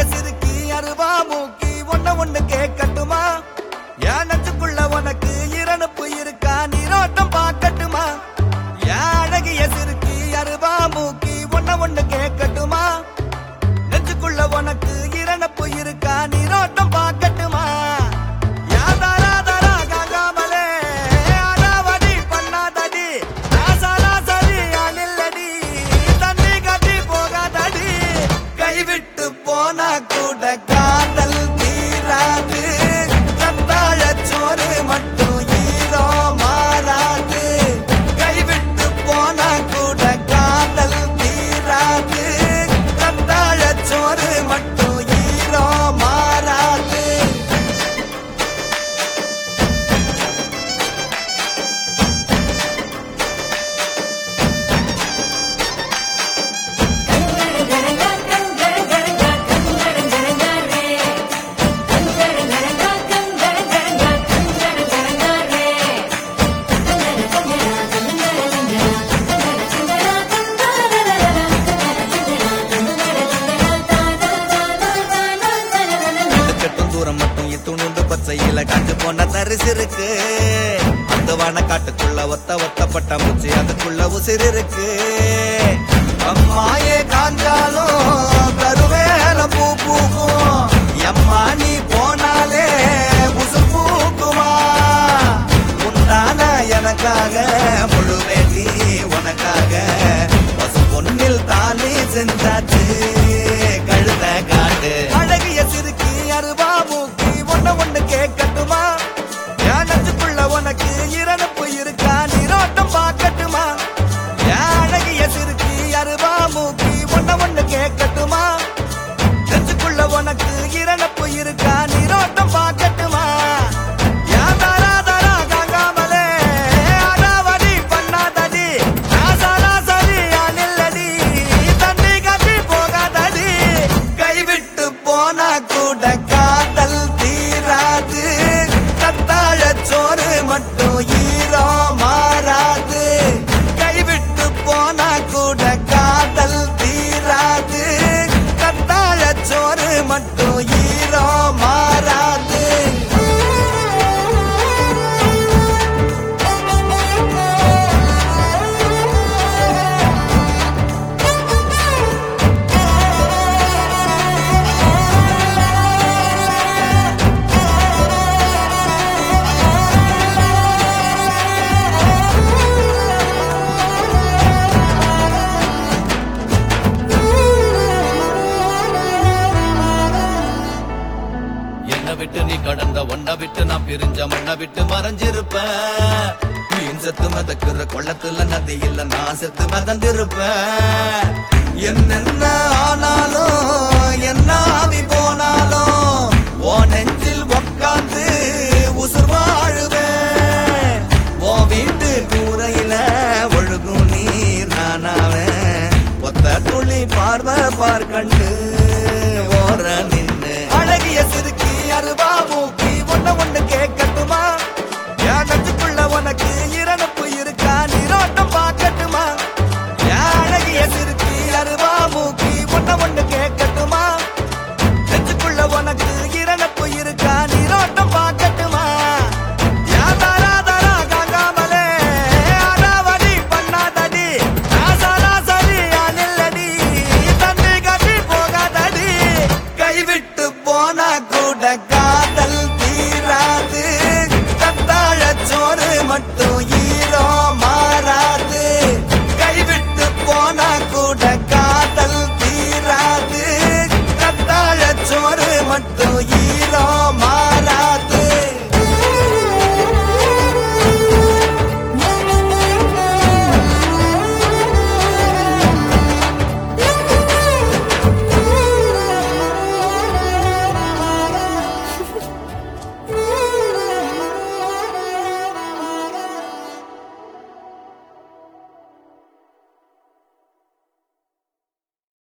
சிறுக்கி அருவா மூக்கி ஒண்ணு கேட்கட்டுமா என் நெஞ்சுக்குள்ள உனக்கு இரணுப்பு இருக்கா நீரோட்டம் பார்க்கட்டுமா என் அழகிய சிறுக்கி அருவா மூக்கி ஒண்ணு கேட்கட்டுமா நெஞ்சுக்குள்ள உனக்கு இரணுப்பு இருக்கா நீரோட்டம் பார்க்கட்டுமா போனா கூட காதல் தீராது கத்தாழ சோறு மட்டும் ஈரோ மாறாது கைவிட்டு போனா கூட காதல் தீராது கத்தாழ சோறு மட்டும் ஈரோ மாறாது பச்சையில காஞ்சு போன தரிசு இருக்கு அந்த வான காட்டுக்குள்ள ஒத்த பட்டாம்பூச்சி அதுக்குள்ள உசிறு இருக்கு அம்மாயே காஞ்சாலும் கருவேல பூ பூக்கும் எம்மா நீ போனாலே உசு பூக்குமா உண்டான எனக்காக முழு வேண்டி உனக்காக பசு பொன்னில் தானே செஞ்சாச்சு கழுத காட்டு அழகிய சிறுக்கி அருவா மூக்கி ஒண்ணு கேட்கட்டுமா என் நெஞ்சுக்குள்ள உனக்கு இரணுப்பு இருக்கா நீரோட்டம் பார்க்கட்டுமா என் அழகிய சிறுக்கி அருவா மூக்கி ஒண்ணு கேட்கட்டுமா நெஞ்சுக்குள்ள உனக்கு இரணுப்பு இருக்கா நீரோட்டம் பார்க்கட்டுமா போனா கூட காதல் தீராது கத்தாழ சோறு மட்டும் ஈரோ மாறாது கைவிட்டு போனா கூட காதல் தீராது கத்தாழ சோறு மட்டும் ஈரோ மாறாது விட்டு நீ கடந்த ஒன்ன விட்டு நான் பிரிஞ்ச மண்ண விட்டு மறைஞ்சிருப்பேன் மீன் செத்து மதக்குற கொள்ளத்துல நதி இல்ல நான் செத்து மதந்திருப்பேன் என்னென்ன ஆனாலும் என்ன ஆவி போனாலும் ஓ நெஞ்சில் உட்காந்து உசுர் வாழுவேன் ஓ வீட்டு கூரையில ஒழுகும் நீர் நானாவேன் ஒத்த துளி பார்வை பார்க்கண்டு